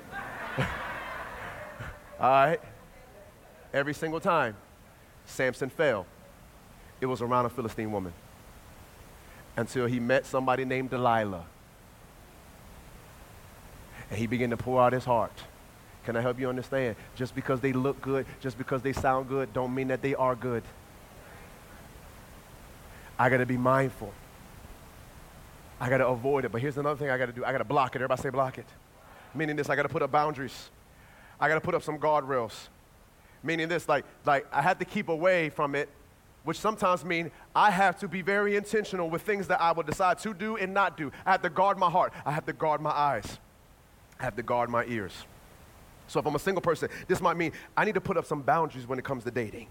All right. Every single time Samson fell, it was around a Philistine woman. Until he met somebody named Delilah. And he began to pour out his heart. Can I help you understand? Just because they look good, just because they sound good, don't mean that they are good. I got to be mindful. I got to avoid it. But here's another thing I got to do. I got to block it. Everybody say block it. Meaning this, I got to put up boundaries. I got to put up some guardrails. Meaning this, like, like I have to keep away from it, which sometimes mean I have to be very intentional with things that I will decide to do and not do. I have to guard my heart. I have to guard my eyes. I have to guard my ears. So if I'm a single person, this might mean I need to put up some boundaries when it comes to dating.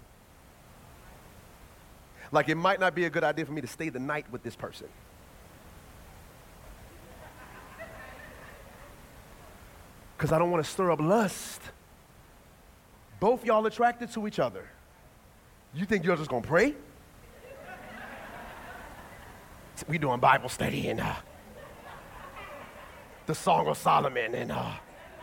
Like it might not be a good idea for me to stay the night with this person. Because I don't want to stir up lust. Both y'all attracted to each other. You think you're just going to pray? We doing Bible study and uh, the Song of Solomon and uh,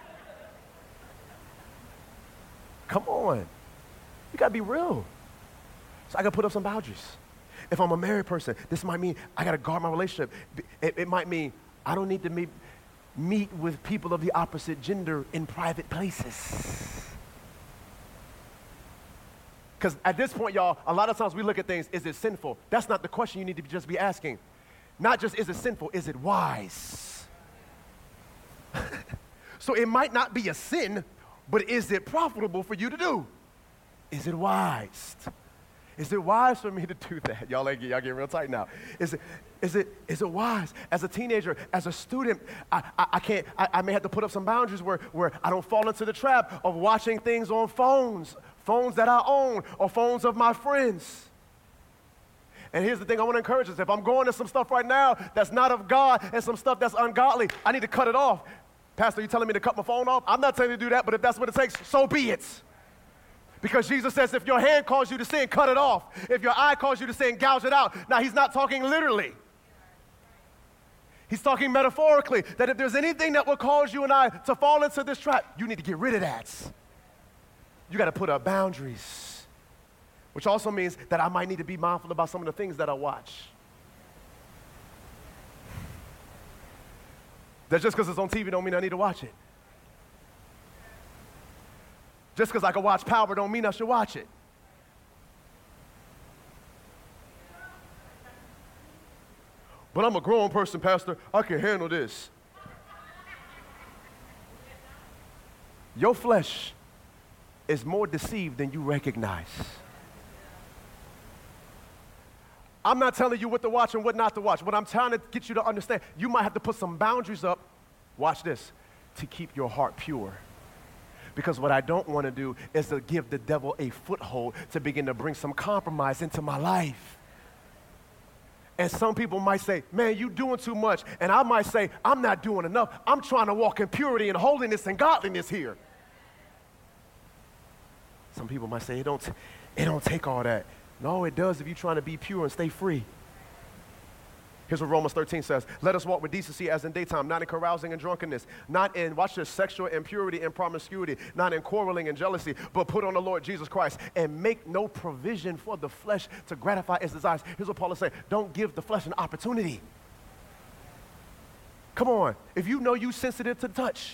come on. You got to be real. So I got to put up some boundaries. If I'm a married person, this might mean I got to guard my relationship. It, it might mean I don't need to meet, meet with people of the opposite gender in private places. Because at this point, y'all, a lot of times we look at things, is it sinful? That's not the question you need to just be asking. Not just is it sinful, is it wise? So it might not be a sin, but is it profitable for you to do? Is it wise? Is it wise for me to do that? Y'all, like, y'all get real tight now. Is it, is it, is it wise? As a teenager, as a student, I, I, I can't, I, I may have to put up some boundaries where, where I don't fall into the trap of watching things on phones, phones that I own or phones of my friends. And here's the thing I want to encourage us. If I'm going to some stuff right now that's not of God and some stuff that's ungodly, I need to cut it off. Pastor, you telling me to cut my phone off? I'm not telling you to do that, but if that's what it takes, so be it. Because Jesus says if your hand calls you to sin, cut it off. If your eye calls you to sin, gouge it out. Now, he's not talking literally. He's talking metaphorically, that if there's anything that will cause you and I to fall into this trap, you need to get rid of that. You got to put up boundaries, which also means that I might need to be mindful about some of the things that I watch. That just because it's on T V don't mean I need to watch it. Just because I can watch Power don't mean I should watch it. But I'm a grown person, Pastor. I can handle this. Your flesh is more deceived than you recognize. I'm not telling you what to watch and what not to watch. What I'm trying to get you to understand, you might have to put some boundaries up, watch this, to keep your heart pure. Because what I don't want to do is to give the devil a foothold to begin to bring some compromise into my life. And some people might say, man, you doing too much. And I might say, I'm not doing enough. I'm trying to walk in purity and holiness and godliness here. Some people might say, it don't, t- it don't take all that. No, it does if you're trying to be pure and stay free. Here's what Romans thirteen says. Let us walk with decency as in daytime, not in carousing and drunkenness, not in, watch this, sexual impurity and promiscuity, not in quarreling and jealousy, but put on the Lord Jesus Christ and make no provision for the flesh to gratify its desires. Here's what Paul is saying. Don't give the flesh an opportunity. Come on. If you know you're sensitive to touch,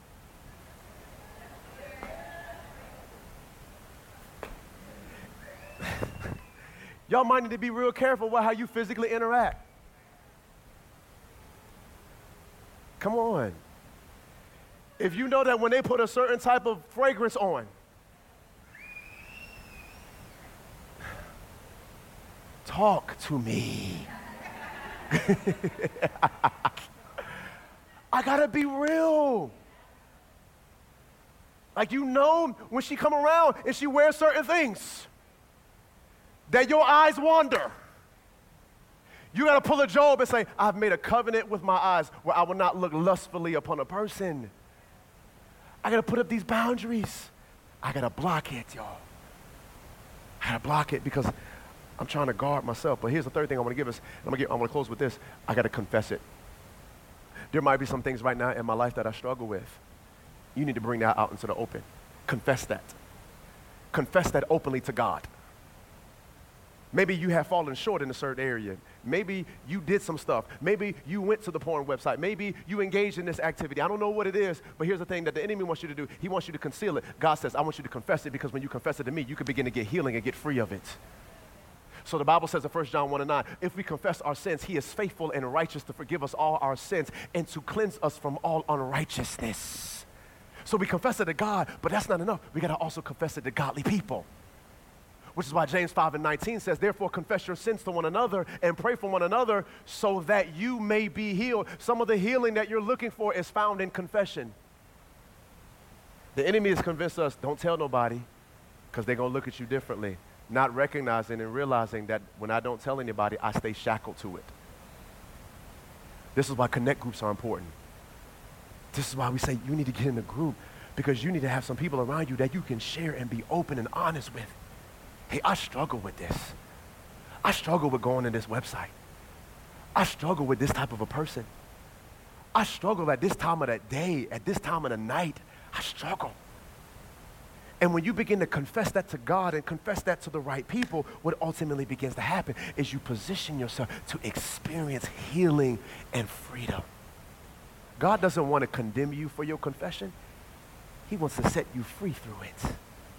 y'all might need to be real careful with how you physically interact. Come on. If you know that when they put a certain type of fragrance on, talk to me. I gotta be real. Like, you know when she come around and she wears certain things, that your eyes wander. You got to pull a Job and say, I've made a covenant with my eyes where I will not look lustfully upon a person. I got to put up these boundaries. I got to block it, y'all. I got to block it because I'm trying to guard myself. But here's the third thing I want to give us. I'm going to close with this. I got to confess it. There might be some things right now in my life that I struggle with. You need to bring that out into the open. Confess that. Confess that openly to God. Maybe you have fallen short in a certain area. Maybe you did some stuff. Maybe you went to the porn website. Maybe you engaged in this activity. I don't know what it is, but here's the thing that the enemy wants you to do. He wants you to conceal it. God says, I want you to confess it because when you confess it to me, you can begin to get healing and get free of it. So the Bible says in First John one and nine, if we confess our sins, he is faithful and righteous to forgive us all our sins and to cleanse us from all unrighteousness. So we confess it to God, but that's not enough. We got to also confess it to godly people. Which is why James five and nineteen says, therefore confess your sins to one another and pray for one another so that you may be healed. Some of the healing that you're looking for is found in confession. The enemy has convinced us, don't tell nobody because they're going to look at you differently, not recognizing and realizing that when I don't tell anybody, I stay shackled to it. This is why connect groups are important. This is why we say you need to get in a group because you need to have some people around you that you can share and be open and honest with. Hey, I struggle with this. I struggle with going to this website. I struggle with this type of a person. I struggle at this time of the day, at this time of the night. I struggle. And when you begin to confess that to God and confess that to the right people, what ultimately begins to happen is you position yourself to experience healing and freedom. God doesn't want to condemn you for your confession. He wants to set you free through it.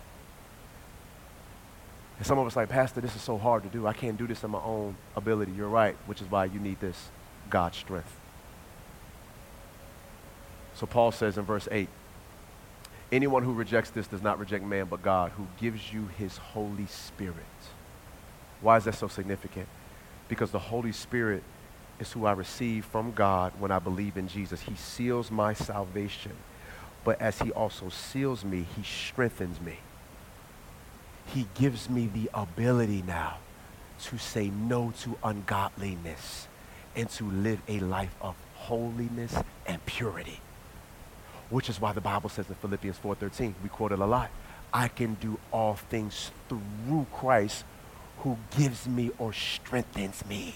And some of us are like, Pastor, this is so hard to do. I can't do this in my own ability. You're right, which is why you need this God's strength. So Paul says in verse eight, anyone who rejects this does not reject man but God, who gives you his Holy Spirit. Why is that so significant? Because the Holy Spirit is who I receive from God when I believe in Jesus. He seals my salvation, but as he also seals me, he strengthens me. He gives me the ability now to say no to ungodliness and to live a life of holiness and purity. Which is why the Bible says in Philippians four thirteen, we quote it a lot, I can do all things through Christ who gives me or strengthens me.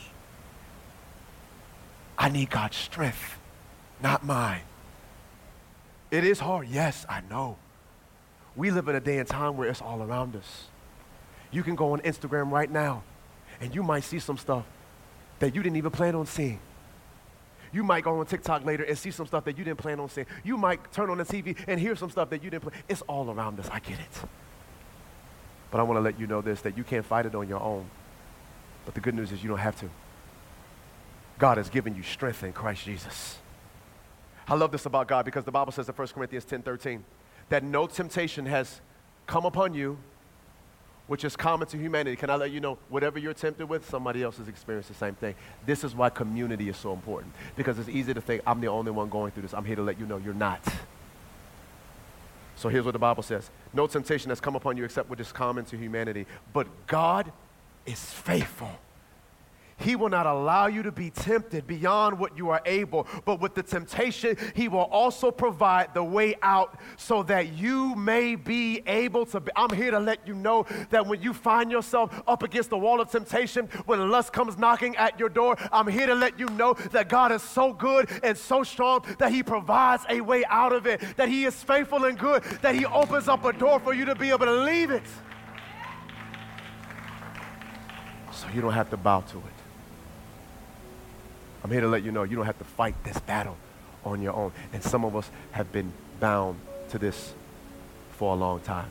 I need God's strength, not mine. It is hard, yes, I know. We live in a day and time where it's all around us. You can go on Instagram right now and you might see some stuff that you didn't even plan on seeing. You might go on TikTok later and see some stuff that you didn't plan on seeing. You might turn on the T V and hear some stuff that you didn't plan. It's all around us, I get it. But I want to let you know this, that you can't fight it on your own. But the good news is you don't have to. God has given you strength in Christ Jesus. I love this about God because the Bible says in First Corinthians ten thirteen that no temptation has come upon you which is common to humanity. Can I let you know, whatever you're tempted with, somebody else has experienced the same thing. This is why community is so important, because it's easy to think, I'm the only one going through this. I'm here to let you know you're not. So here's what the Bible says. No temptation has come upon you except what is common to humanity, but God is faithful. He will not allow you to be tempted beyond what you are able, but with the temptation, he will also provide the way out so that you may be able to be. I'm here to let you know that when you find yourself up against the wall of temptation, when lust comes knocking at your door, I'm here to let you know that God is so good and so strong that he provides a way out of it, that he is faithful and good, that he opens up a door for you to be able to leave it. So you don't have to bow to it. I'm here to let you know you don't have to fight this battle on your own. And some of us have been bound to this for a long time.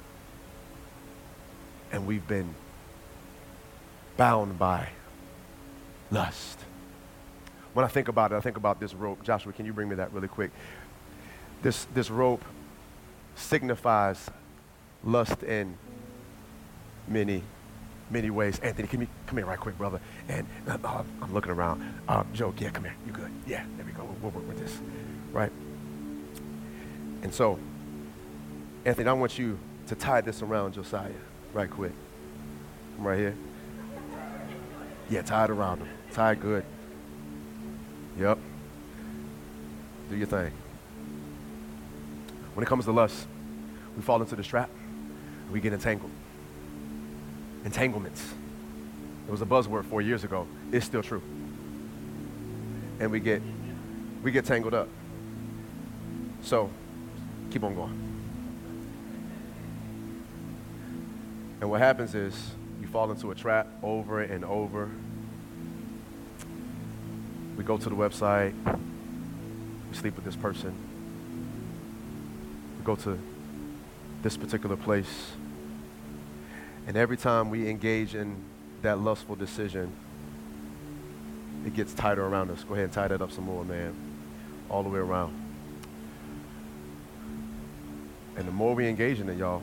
And we've been bound by lust. When I think about it, I think about this rope. Joshua, can you bring me that really quick? This, this rope signifies lust in many many ways. Anthony, can you come here right quick, brother? And uh, uh, I'm looking around. Uh, Joe, yeah, come here. You good? Yeah, there we go. We'll, we'll work with this, right? And so, Anthony, I want you to tie this around Josiah right quick. I'm right here. Yeah, tie it around him. Tie it good. Yep. Do your thing. When it comes to lust, we fall into this trap. We get entangled. Entanglements. It was a buzzword four years ago. It's still true. And we get we get tangled up. So keep on going. And what happens is you fall into a trap over and over. We go to the website. We sleep with this person. We go to this particular place. And every time we engage in that lustful decision, it gets tighter around us. Go ahead and tie that up some more, man. All the way around. And the more we engage in it, y'all,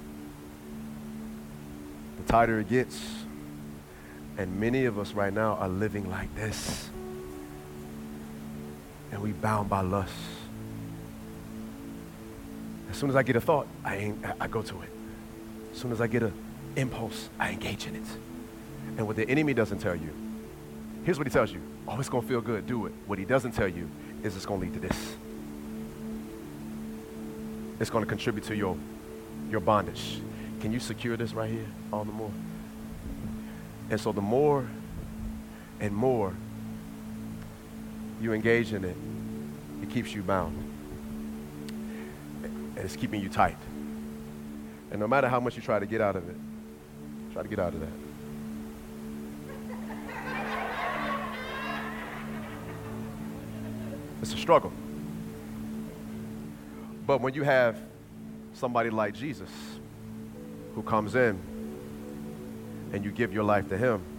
the tighter it gets. And many of us right now are living like this. And we bound by lust. As soon as I get a thought, I, ain't, I go to it. As soon as I get a impulse, I engage in it. And what the enemy doesn't tell you, here's what he tells you. Oh, it's going to feel good. Do it. What he doesn't tell you is it's going to lead to this. It's going to contribute to your, your bondage. Can you secure this right here all the more? And so the more and more you engage in it, it keeps you bound. And it's keeping you tight. And no matter how much you try to get out of it, try to get out of that. It's a struggle. But when you have somebody like Jesus who comes in and you give your life to him,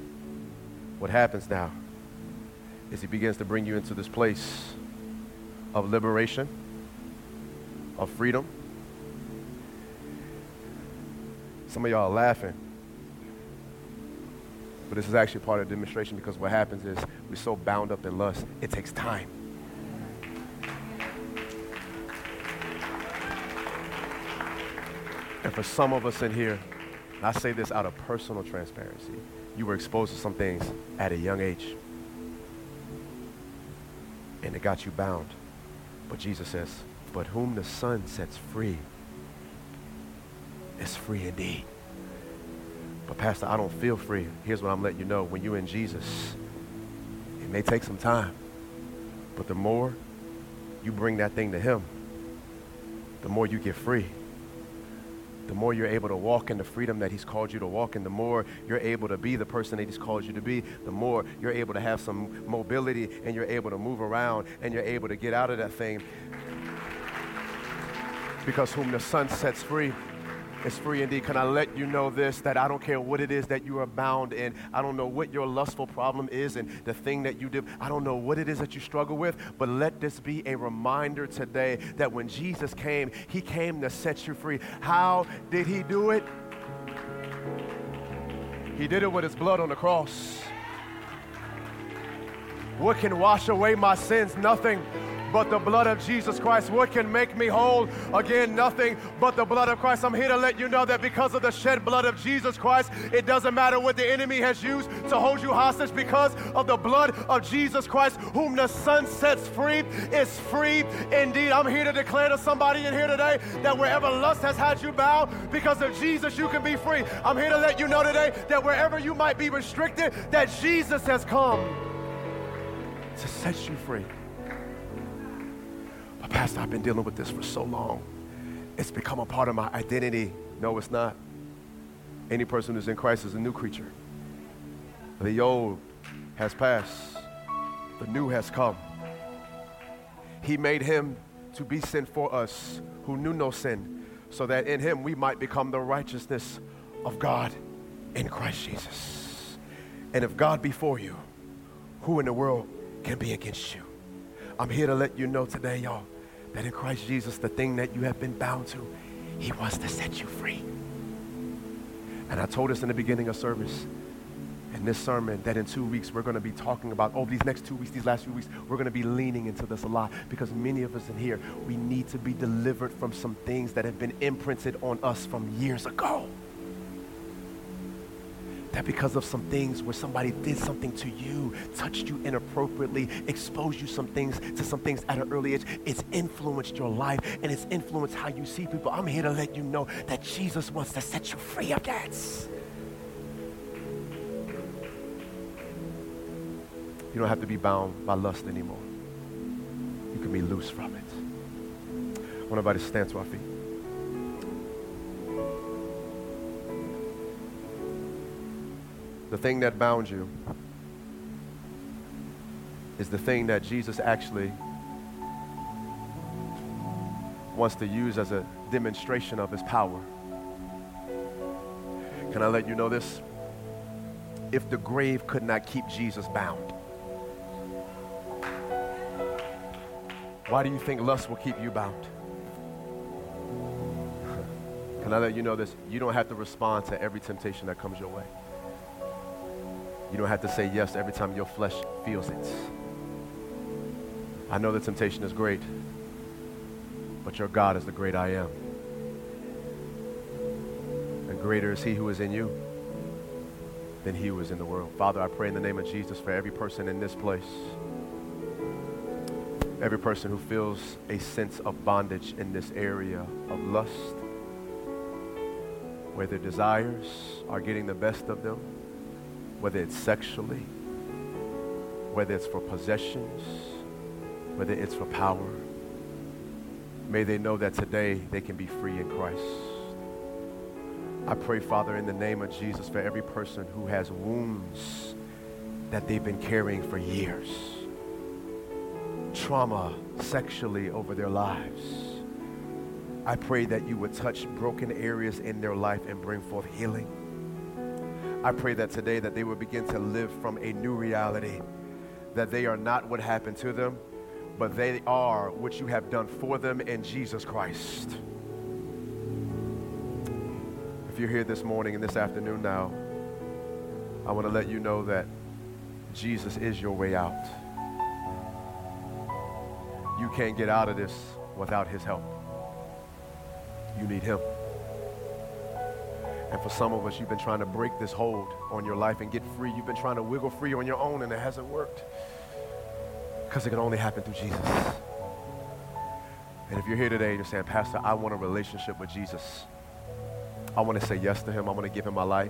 what happens now is he begins to bring you into this place of liberation, of freedom. Some of y'all are laughing. But this is actually part of the demonstration, because what happens is we're so bound up in lust, it takes time. And for some of us in here, and I say this out of personal transparency, you were exposed to some things at a young age. And it got you bound. But Jesus says, but whom the Son sets free is free indeed. But Pastor, I don't feel free. Here's what I'm letting you know. When you're in Jesus, it may take some time, but the more you bring that thing to him, the more you get free. The more you're able to walk in the freedom that he's called you to walk in, the more you're able to be the person that he's called you to be, the more you're able to have some mobility, and you're able to move around, and you're able to get out of that thing. Because whom the Son sets free is free indeed. Can I let you know this, that I don't care what it is that you are bound in. I don't know what your lustful problem is and the thing that you did. I don't know what it is that you struggle with, but let this be a reminder today that when Jesus came, he came to set you free. How did he do it? He did it with his blood on the cross. What can wash away my sins? Nothing but the blood of Jesus Christ. What can make me whole? Again, nothing but the blood of Christ. I'm here to let you know that because of the shed blood of Jesus Christ, it doesn't matter what the enemy has used to hold you hostage. Because of the blood of Jesus Christ, whom the Son sets free is free indeed. I'm here to declare to somebody in here today that wherever lust has had you bound, because of Jesus, you can be free. I'm here to let you know today that wherever you might be restricted, that Jesus has come to set you free. But Pastor, I've been dealing with this for so long. It's become a part of my identity. No, it's not. Any person who's in Christ is a new creature. The old has passed. The new has come. He made him to be sin for us who knew no sin, so that in him we might become the righteousness of God in Christ Jesus. And if God be for you, who in the world can be against you? I'm here to let you know today, y'all, that in Christ Jesus, the thing that you have been bound to, he wants to set you free. And I told us in the beginning of service, in this sermon, that in two weeks we're going to be talking about, oh, these next two weeks, these last few weeks, we're going to be leaning into this a lot, because many of us in here, we need to be delivered from some things that have been imprinted on us from years ago. That because of some things where somebody did something to you, touched you inappropriately, exposed you some things to some things at an early age, it's influenced your life and it's influenced how you see people. I'm here to let you know that Jesus wants to set you free of that. You don't have to be bound by lust anymore. You can be loose from it. I want everybody to stand to our feet. The thing that bound you is the thing that Jesus actually wants to use as a demonstration of his power. Can I let you know this? If the grave could not keep Jesus bound, why do you think lust will keep you bound? Can I let you know this? You don't have to respond to every temptation that comes your way. You don't have to say yes every time your flesh feels it. I know the temptation is great, but your God is the great I am. And greater is he who is in you than he who is in the world. Father, I pray in the name of Jesus for every person in this place, every person who feels a sense of bondage in this area of lust, where their desires are getting the best of them, whether it's sexually, whether it's for possessions, whether it's for power. May they know that today they can be free in Christ. I pray, Father, in the name of Jesus, for every person who has wounds that they've been carrying for years, trauma sexually over their lives. I pray that you would touch broken areas in their life and bring forth healing. I pray that today that they will begin to live from a new reality, that they are not what happened to them, but they are what you have done for them in Jesus Christ. If you're here this morning and this afternoon now, I want to let you know that Jesus is your way out. You can't get out of this without his help. You need him. And for some of us, you've been trying to break this hold on your life and get free. You've been trying to wiggle free on your own, and it hasn't worked because it can only happen through Jesus. And if you're here today and you're saying, Pastor, I want a relationship with Jesus. I want to say yes to him. I want to give him my life.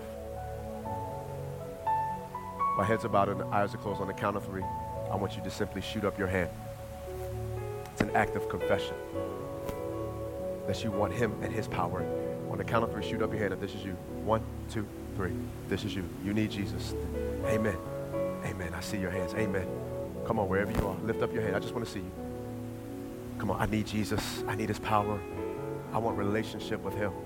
My head's bowed and eyes are closed. On the count of three, I want you to simply shoot up your hand. It's an act of confession that you want him and his power. On the count of three, shoot up your hand if this is you. One, two, three. This is you. You need Jesus. Amen. Amen. I see your hands. Amen. Come on, wherever you are, lift up your hand. I just want to see you. Come on, I need Jesus. I need his power. I want relationship with him.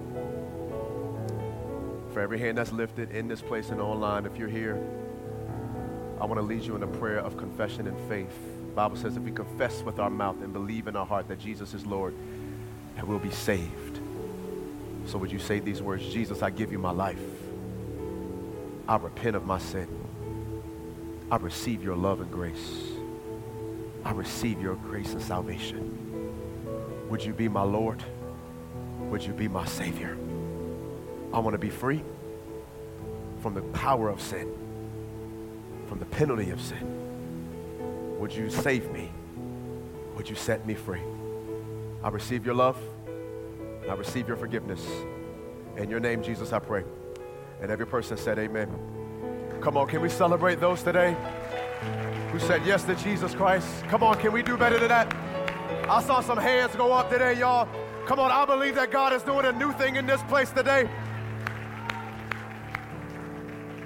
For every hand that's lifted in this place and online, if you're here, I want to lead you in a prayer of confession and faith. The Bible says if we confess with our mouth and believe in our heart that Jesus is Lord, that we'll be saved. So would you say these words? Jesus, I give you my life. I repent of my sin. I receive your love and grace. I receive your grace and salvation. Would you be my Lord? Would you be my Savior? I want to be free from the power of sin, from the penalty of sin. Would you save me? Would you set me free? I receive your love. I receive your forgiveness. In your name, Jesus, I pray. And every person said amen. Come on, can we celebrate those today who said yes to Jesus Christ? Come on, can we do better than that? I saw some hands go up today, y'all. Come on, I believe that God is doing a new thing in this place today.